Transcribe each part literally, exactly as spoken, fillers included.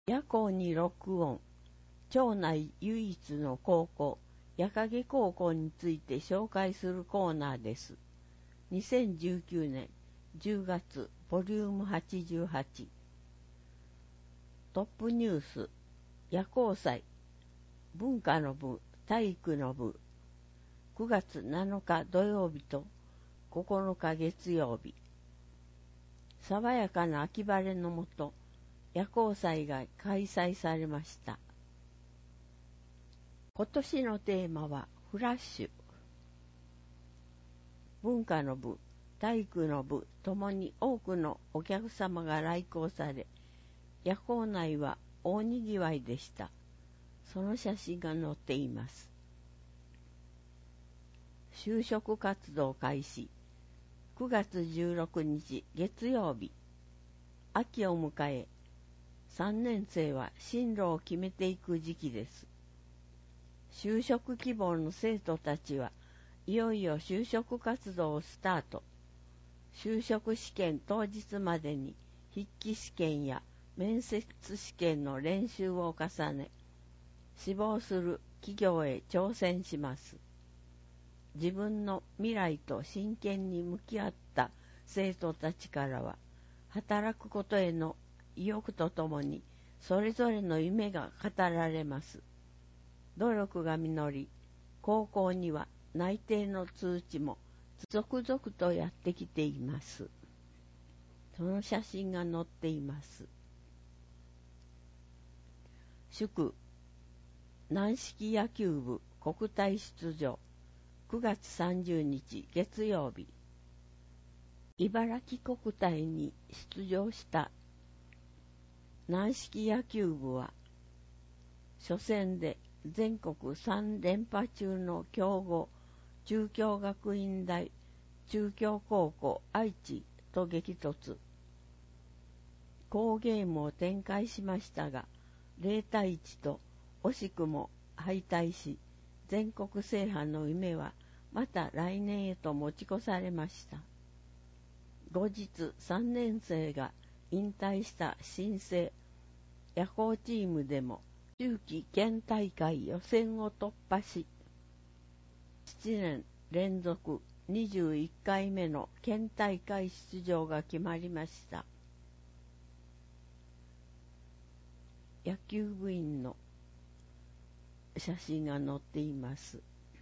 夜校に録音、町内唯一の高校、夜影高校について紹介するコーナーです。にせんじゅうきゅうねんじゅうがつボリュームはちじゅうはち。トップニュース、夜校祭、文化の部、体育の部、くがつなのか土曜日とここのか月曜日。爽やかな秋晴れのもと、夜校祭が開催されました。今年のテーマはフラッシュ。文化の部、体育の部ともに多くのお客様が来校され、夜校内は大にぎわいでした。その写真が載っています。就職活動開始。くがつじゅうろくにち月曜日。秋を迎え、さんねん生は進路を決めていく時期です。就職希望の生徒たちはいよいよ就職活動をスタート。就職試験当日までに筆記試験や面接試験の練習を重ね、志望する企業へ挑戦します。自分の未来と真剣に向き合った生徒たちからは、働くことへの意欲とともにそれぞれの夢が語られます。努力が実り、高校には内定の通知も続々とやってきています。その写真が載っています。祝軟式野球部国体出場。くがつさんじゅうにち月曜日。茨城国体に出場した軟式野球部は、初戦で全国さんれんぱ中の強豪中京学院大中京高校愛知と激突。好ゲームを展開しましたが、ゼロたいいちと惜しくも敗退し、全国制覇の夢はまた来年へと持ち越されました。後日さんねん生が引退した新生夜校チームでも秋季県大会予選を突破し、ななねん連続にじゅういっかいめの県大会出場が決まりました。野球部員の写真が載っています。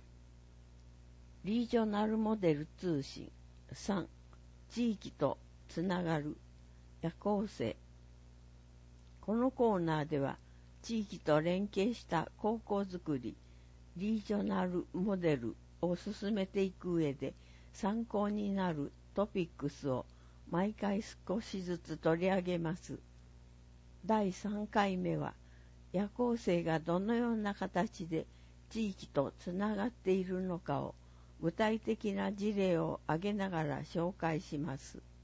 リージョナルモデル通信さん、地域とつながる夜校生。このコーナーでは地域と連携した高校づくり、リージョナルモデルを進めていく上で参考になるトピックスを毎回少しずつ取り上げます。だいさんかいめは夜校生がどのような形で地域とつながっているのかを具体的な事例を挙げながら紹介します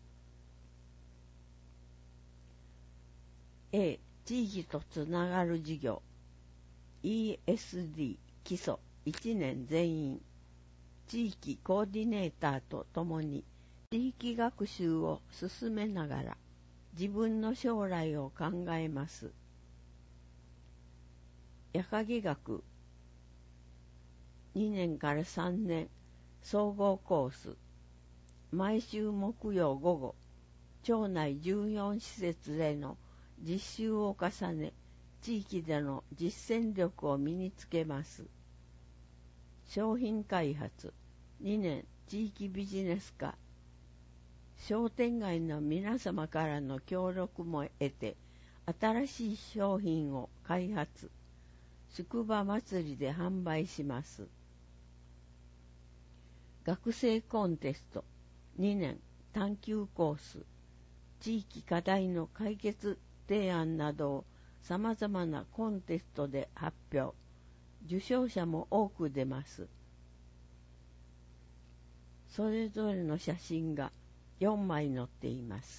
。A、地域とつながる事業 イーエスディー 基礎いちねん全員地域コーディネーターとともに地域学習を進めながら自分の将来を考えます。夜影学にねんからさんねん総合コース、毎週木曜午後、町内じゅうよんしせつでの実習を重ね、地域での実践力を身につけます。商品開発にねん地域ビジネス化、商店街の皆様からの協力も得て、新しい商品を開発、宿場祭りで販売します。学生コンテストにねん探究コース、地域課題の解決提案などを様々なコンテストで発表、受賞者も多く出ます。それぞれの写真がよんまい載っています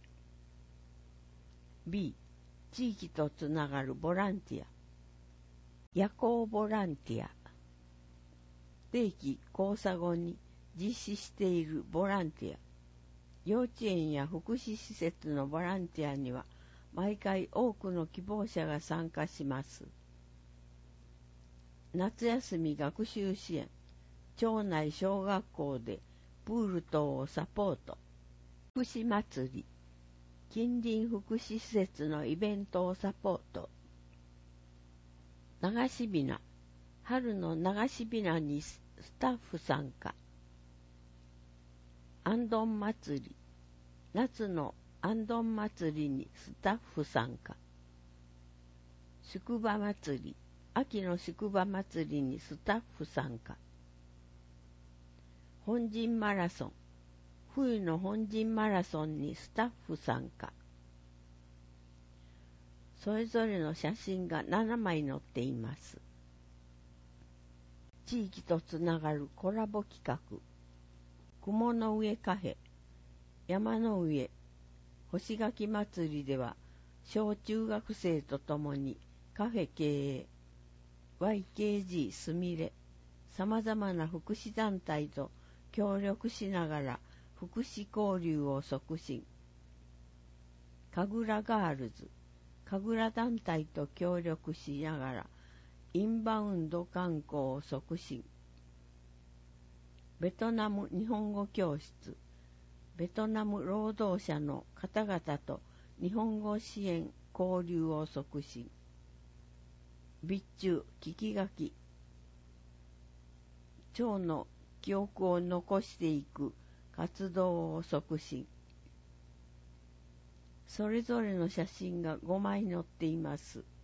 。B、地域とつながるボランティア。夜校ボランティア。定期交差後に実施しているボランティア。幼稚園や福祉施設のボランティアには毎回多くの希望者が参加します。夏休み学習支援、町内小学校でプール等をサポート、福祉祭り、近隣福祉施設のイベントをサポート、流しびな、春の流しびなにスタッフ参加、あんどん祭り、夏のあんどん祭りにスタッフ参加、宿場祭り、秋の宿場祭りにスタッフ参加、本陣マラソン、冬の本陣マラソンにスタッフ参加。それぞれの写真がななまい載っています。地域とつながるコラボ企画、雲の上カフェ、山の上、星垣祭りでは、小中学生とともにカフェ経営、ワイケージー すみれ、様々な福祉団体と協力しながら福祉交流を促進。神楽ガールズ、神楽団体と協力しながらインバウンド観光を促進。ベトナム日本語教室、ベトナム労働者の方々と日本語支援交流を促進。備中聞き書き、町の記憶を残していく活動を促進。それぞれの写真がごまい載っています。